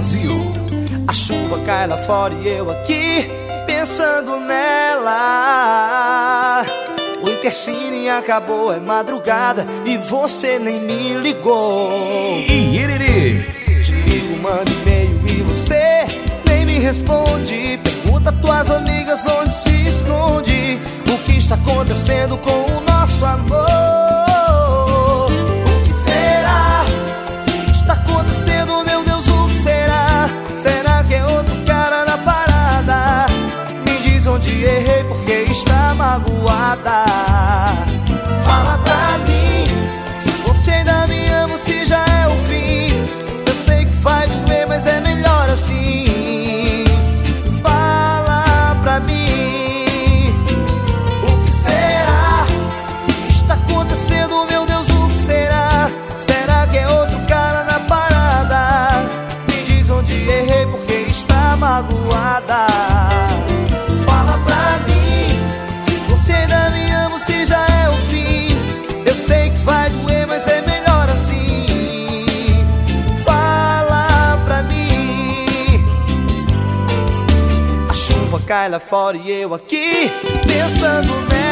Brasil. A chuva cai lá fora e eu aqui pensando nela. O Intercine acabou, é madrugada e você nem me ligou. Te ligo, mando e-mail e você nem me responde. Pergunta tuas amigas onde se esconde. O que está acontecendo com o nosso amor? O que será que está acontecendo, meu Deus, o que será? Será que é outro cara na parada? Me diz onde errei, porque está magoada. Fala pra mim se você ainda me ama, se já é o fim. Eu sei que vai doer, mas é melhor assim. Fala pra mim o que será que está acontecendo, meu Deus, o que será? Será que é outro cara na parada? Me diz onde errei, porque está magoada. Fala pra mim se você ainda me ama, se já é o fim. Eu sei que vai doer, mas é melhor assim. Fala pra mim. A chuva cai lá fora e eu aqui pensando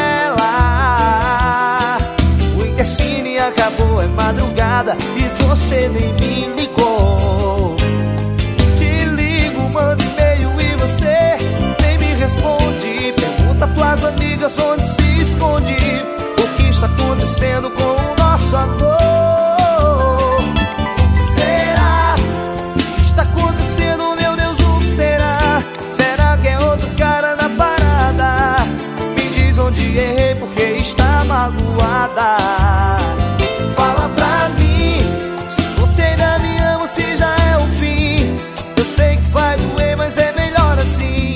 nela. O Intercine acabou, é madrugada e você nem me ligou. Te ligo, mando e-mail e você nem me responde. Pergunta tuas amigas onde se esconde. O que está acontecendo com o nosso amor? O que será que está acontecendo, meu Deus, o que será? Será que é outro cara na parada? Me diz onde errei, porque está magoada. Fala pra mim se você ainda me ama, se já é o fim. Eu sei que vai doer, mas é melhor assim.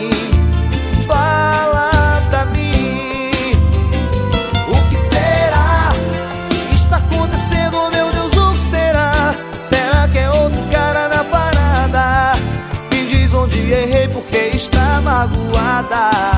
Fala pra mim o que será que está acontecendo, meu Deus, o que será? Será que é outro cara na parada? Me diz onde errei, porque está magoada.